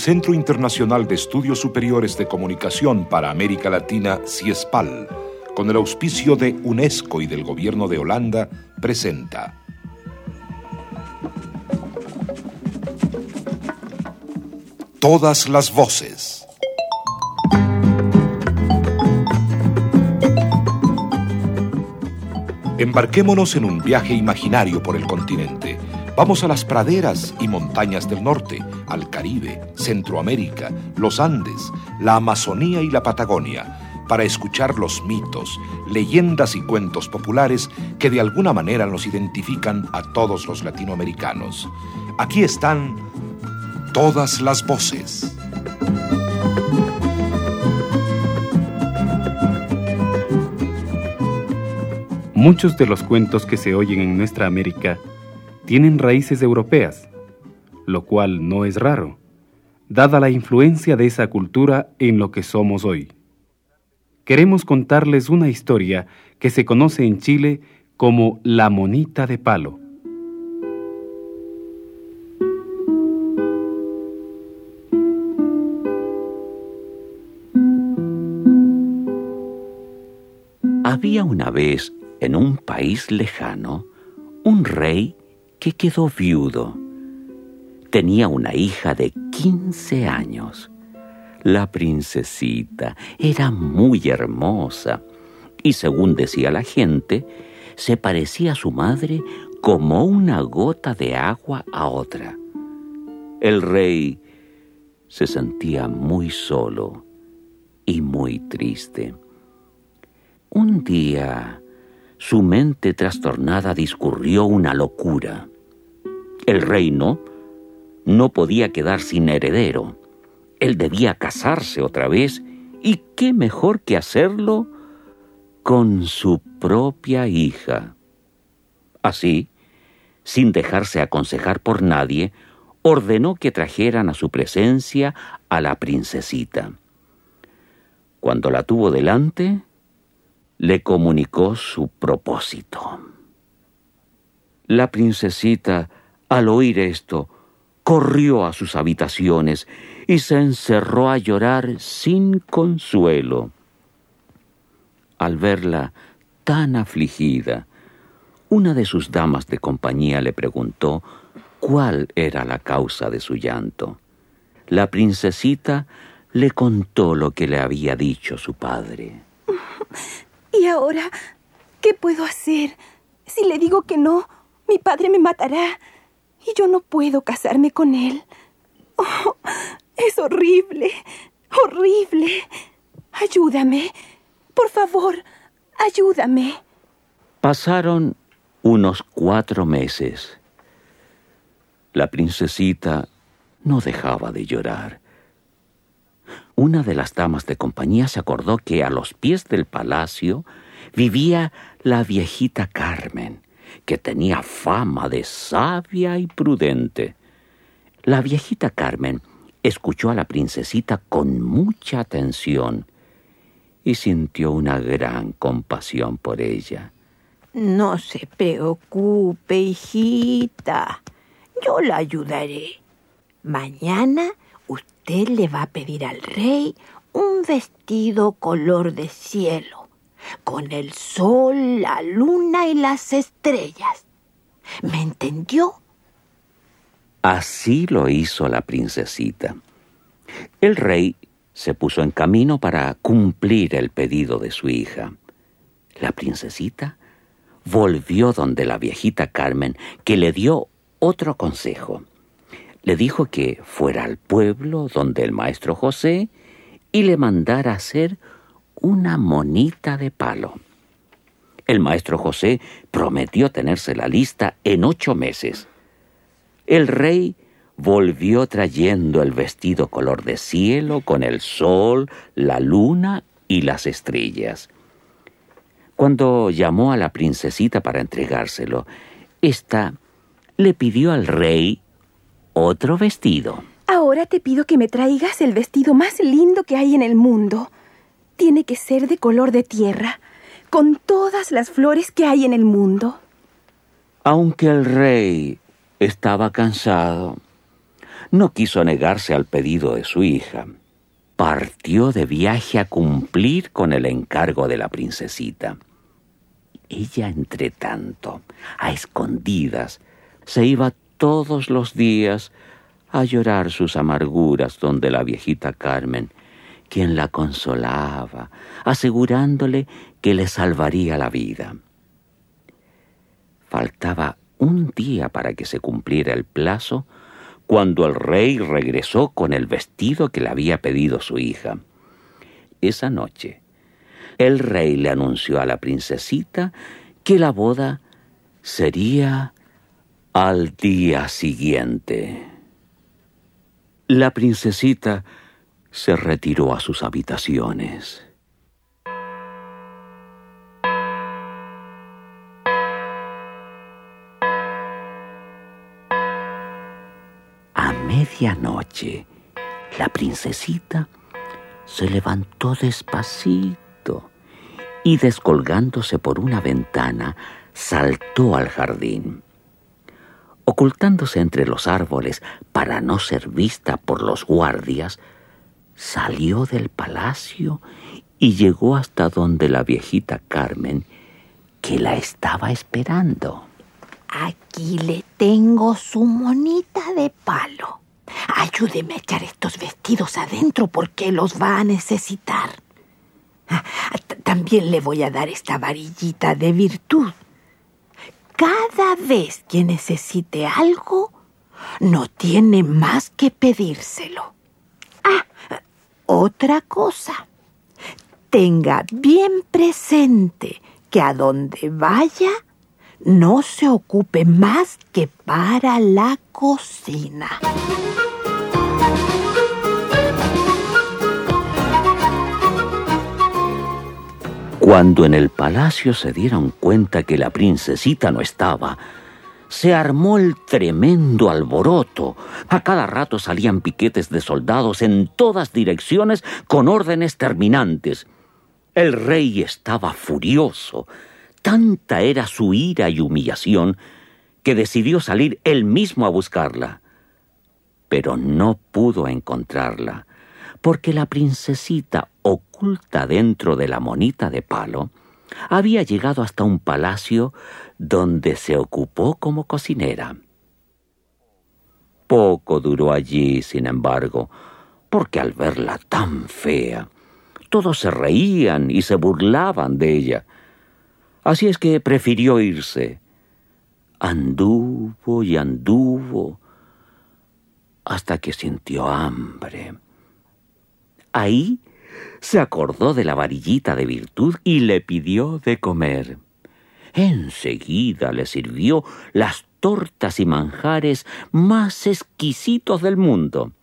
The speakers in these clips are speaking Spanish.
Centro Internacional de Estudios Superiores de Comunicación para América Latina, CIESPAL, con el auspicio de UNESCO y del Gobierno de Holanda, presenta Todas las voces. Embarquémonos en un viaje imaginario por el continente. Vamos a las praderas y montañas del norte, al Caribe, Centroamérica, los Andes, la Amazonía y la Patagonia, para escuchar los mitos, leyendas y cuentos populares que de alguna manera nos identifican a todos los latinoamericanos. Aquí están todas las voces. Muchos de los cuentos que se oyen en nuestra América tienen raíces europeas, lo cual no es raro, dada la influencia de esa cultura en lo que somos hoy. Queremos contarles una historia que se conoce en Chile como La Monita de Palo. Había una vez, en un país lejano, un rey que quedó viudo. Tenía una hija de 15 años. La princesita era muy hermosa y, según decía la gente, se parecía a su madre como una gota de agua a otra. El rey se sentía muy solo y muy triste. Un día, su mente trastornada discurrió una locura. El reino no podía quedar sin heredero. Él debía casarse otra vez, y qué mejor que hacerlo con su propia hija. Así, sin dejarse aconsejar por nadie, ordenó que trajeran a su presencia a la princesita. Cuando la tuvo delante, le comunicó su propósito. La princesita, al oír esto, corrió a sus habitaciones y se encerró a llorar sin consuelo. Al verla tan afligida, una de sus damas de compañía le preguntó cuál era la causa de su llanto. La princesita le contó lo que le había dicho su padre. ¿Y ahora qué puedo hacer? Si le digo que no, mi padre me matará y yo no puedo casarme con él. Oh, es horrible, horrible. Ayúdame, por favor, ayúdame. Pasaron unos 4 meses. La princesita no dejaba de llorar. Una de las damas de compañía se acordó que a los pies del palacio vivía la viejita Carmen, que tenía fama de sabia y prudente. La viejita Carmen escuchó a la princesita con mucha atención y sintió una gran compasión por ella. No se preocupe, hijita. Yo la ayudaré. Mañana usted le va a pedir al rey un vestido color de cielo, con el sol, la luna y las estrellas. ¿Me entendió? Así lo hizo la princesita. El rey se puso en camino para cumplir el pedido de su hija. La princesita volvió donde la viejita Carmen, que le dio otro consejo. Le dijo que fuera al pueblo donde el maestro José y le mandara hacer una monita de palo. El maestro José prometió tenérsela lista en 8 meses. El rey volvió trayendo el vestido color de cielo con el sol, la luna y las estrellas. Cuando llamó a la princesita para entregárselo, ésta le pidió al rey otro vestido. Ahora te pido que me traigas el vestido más lindo que hay en el mundo. Tiene que ser de color de tierra, con todas las flores que hay en el mundo. Aunque el rey estaba cansado, no quiso negarse al pedido de su hija. Partió de viaje a cumplir con el encargo de la princesita. Ella, entretanto, a escondidas, se iba todos los días a llorar sus amarguras donde la viejita Carmen, quien la consolaba, asegurándole que le salvaría la vida. Faltaba un día para que se cumpliera el plazo, cuando el rey regresó con el vestido que le había pedido su hija. Esa noche, el rey le anunció a la princesita que la boda sería al día siguiente. La princesita se retiró a sus habitaciones. A medianoche, la princesita se levantó despacito y, descolgándose por una ventana, saltó al jardín. Ocultándose entre los árboles para no ser vista por los guardias, salió del palacio y llegó hasta donde la viejita Carmen, que la estaba esperando. Aquí le tengo su monita de palo. Ayúdeme a echar estos vestidos adentro porque los va a necesitar. También le voy a dar esta varillita de virtud. Cada vez que necesite algo, no tiene más que pedírselo. Otra cosa. Tenga bien presente que a donde vaya, no se ocupe más que para la cocina. Cuando en el palacio se dieron cuenta que la princesita no estaba, se armó el tremendo alboroto. A cada rato salían piquetes de soldados en todas direcciones con órdenes terminantes. El rey estaba furioso. Tanta era su ira y humillación que decidió salir él mismo a buscarla. Pero no pudo encontrarla, porque la princesita, oculta dentro de la monita de palo, había llegado hasta un palacio donde se ocupó como cocinera. Poco duró allí, sin embargo, porque al verla tan fea, todos se reían y se burlaban de ella. Así es que prefirió irse. Anduvo y anduvo hasta que sintió hambre. Ahí se acordó de la varillita de virtud y le pidió de comer. Enseguida le sirvió las tortas y manjares más exquisitos del mundo.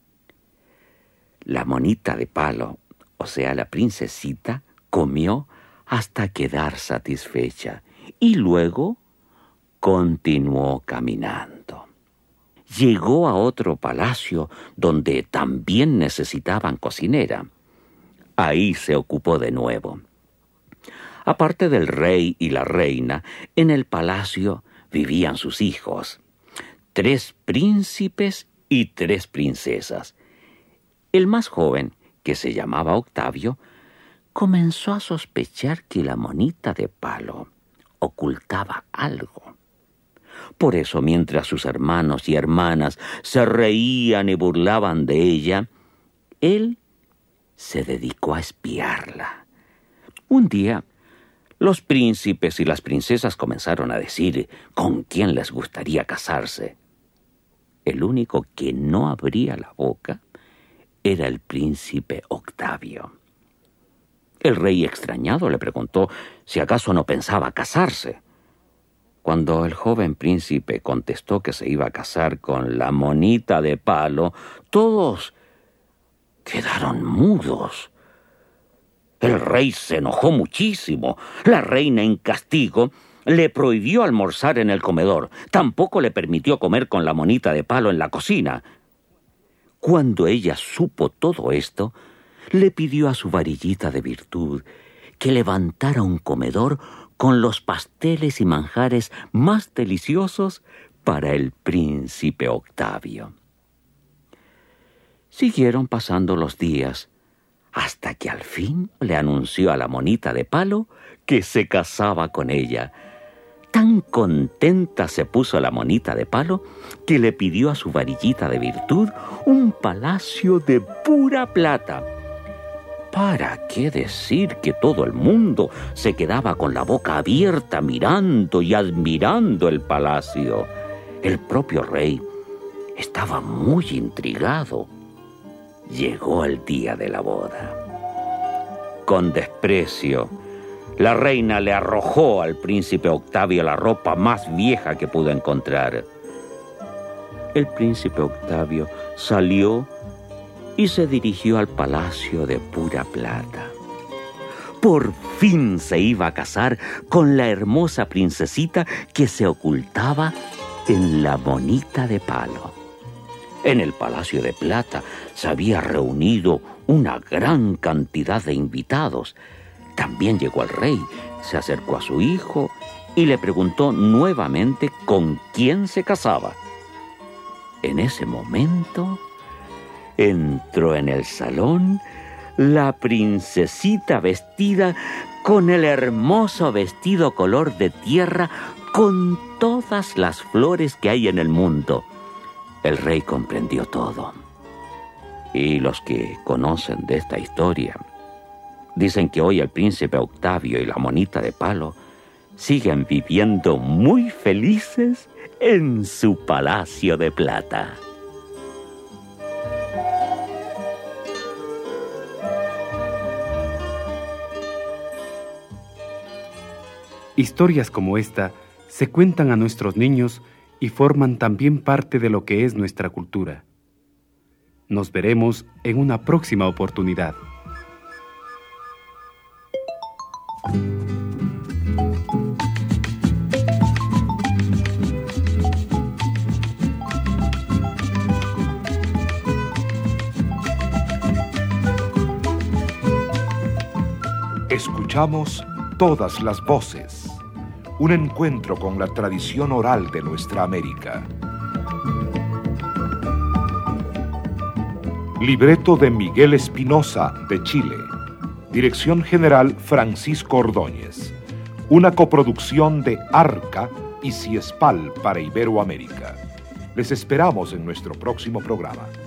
La monita de palo, o sea, la princesita, comió hasta quedar satisfecha y luego continuó caminando. Llegó a otro palacio donde también necesitaban cocinera. Ahí se ocupó de nuevo. Aparte del rey y la reina, en el palacio vivían sus hijos, 3 príncipes y 3 princesas. El más joven, que se llamaba Octavio, comenzó a sospechar que la monita de palo ocultaba algo. Por eso, mientras sus hermanos y hermanas se reían y burlaban de ella, él se dedicó a espiarla. Un día, los príncipes y las princesas comenzaron a decir con quién les gustaría casarse. El único que no abría la boca era el príncipe Octavio. El rey, extrañado, le preguntó si acaso no pensaba casarse. Cuando el joven príncipe contestó que se iba a casar con la monita de palo, todos quedaron mudos. El rey se enojó muchísimo. La reina, en castigo, le prohibió almorzar en el comedor. Tampoco le permitió comer con la monita de palo en la cocina. Cuando ella supo todo esto, le pidió a su varillita de virtud que levantara un comedor con los pasteles y manjares más deliciosos para el príncipe Octavio. Siguieron pasando los días, hasta que al fin le anunció a la monita de palo que se casaba con ella. Tan contenta se puso la monita de palo que le pidió a su varillita de virtud un palacio de pura plata. ¿Para qué decir que todo el mundo se quedaba con la boca abierta mirando y admirando el palacio? El propio rey estaba muy intrigado. Llegó el día de la boda. Con desprecio, la reina le arrojó al príncipe Octavio la ropa más vieja que pudo encontrar. El príncipe Octavio salió y se dirigió al palacio de pura plata. Por fin se iba a casar con la hermosa princesita que se ocultaba en la monita de palo. En el palacio de plata se había reunido una gran cantidad de invitados. También llegó el rey, se acercó a su hijo y le preguntó nuevamente con quién se casaba. En ese momento entró en el salón la princesita vestida con el hermoso vestido color de tierra con todas las flores que hay en el mundo. El rey comprendió todo. Y los que conocen de esta historia dicen que hoy el príncipe Octavio y la monita de palo siguen viviendo muy felices en su palacio de plata. Historias como esta se cuentan a nuestros niños y forman también parte de lo que es nuestra cultura. Nos veremos en una próxima oportunidad. Escuchamos Todas las Voces, un encuentro con la tradición oral de nuestra América. Libreto de Miguel Espinosa, de Chile. Dirección general Francisco Ordóñez. Una coproducción de Arca y Ciespal para Iberoamérica. Les esperamos en nuestro próximo programa.